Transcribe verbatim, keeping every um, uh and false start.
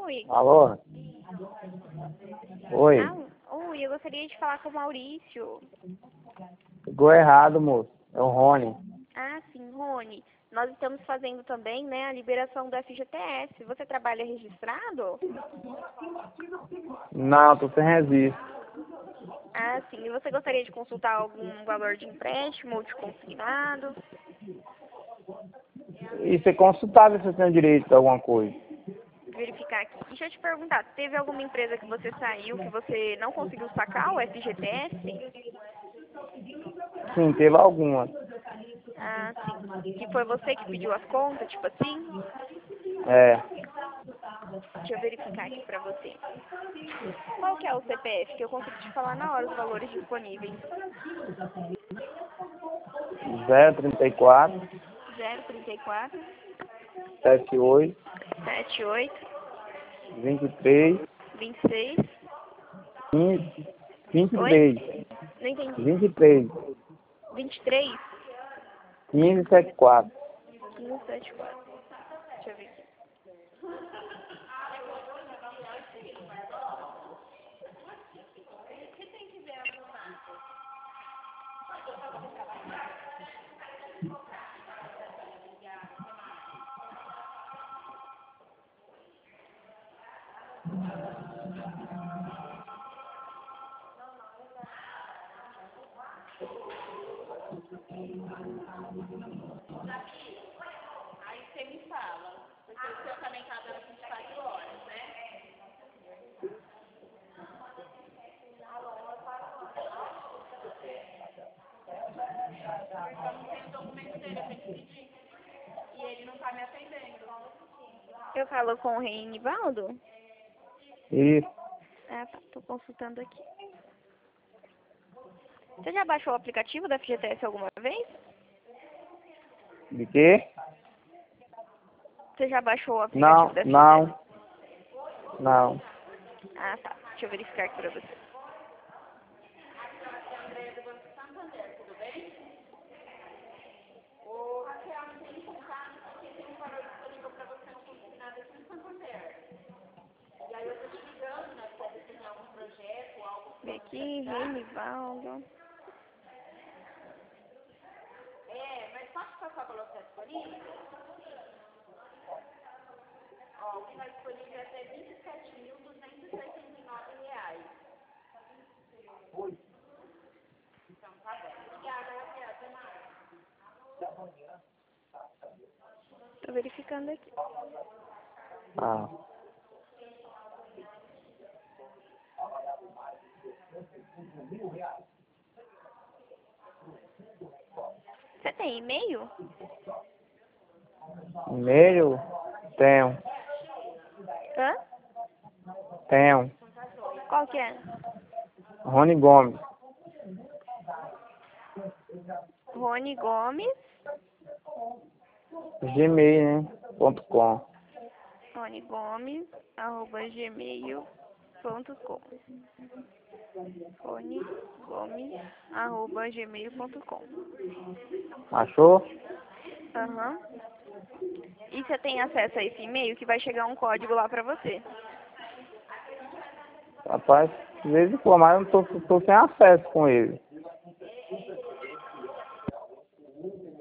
Oi. Alô? Oi. Ah, oi, eu gostaria de falar com o Maurício. Ficou errado, moço. É o Rony. Ah, sim, Rony. Nós estamos fazendo também, né, a liberação do F G T S. Você trabalha registrado? Não, tô sem registro. Ah, sim. E você gostaria de consultar algum valor de empréstimo ou de consignado? E você consultava se você tem direito a alguma coisa. Verificar aqui. Deixa eu te perguntar, teve alguma empresa que você saiu que você não conseguiu sacar o F G T S? Sim, teve algumas. Ah, sim. Que foi você que pediu as contas, tipo assim? É. Deixa eu verificar aqui pra você. Qual que é o C P F? Que eu consigo te falar na hora os valores disponíveis. zero trinta e quatro, zero trinta e quatro, setenta e oito, setenta e oito, vinte e três, vinte e seis. quinze, vinte e Oi? três, Não entendi. vinte e três, vinte e três? quinze, setenta e quatro. quinze, setenta e quatro. Deixa eu ver aqui. Aí você me fala, porque o seu também tá dando vinte e quatro horas, né? Porque eu não tenho o documento dele, eu tenho que pedir. E ele não tá me atendendo. Eu falo com o Reinivaldo? Isso. Ah, tá. Tô consultando aqui. Você já baixou o aplicativo da F G T S alguma vez? De quê? Você já baixou o aplicativo Não, da F G T S? não, não. Ah, tá. Deixa eu verificar aqui pra você. Vem aqui, Reinivaldo. É, mas posso passar o valor que está disponível? Ó, o que está disponível é até vinte e sete mil duzentos e oitenta e nove reais. Então, tá bom. Obrigada, Raquel. Até mais. Tô verificando aqui. Ah. Você tem e-mail? E-mail? Tenho, Hã? tenho. Qual que é? Rony Gomes. Rony Gomes. Gmail, né? Ponto com. Rony Gomes, arroba gmail ponto com. Rony Gomes, arroba gmail ponto com. Achou? Aham. E você tem acesso a esse e-mail que vai chegar um código lá pra você. Rapaz, de vez em quando, mas eu não tô, tô sem acesso com ele.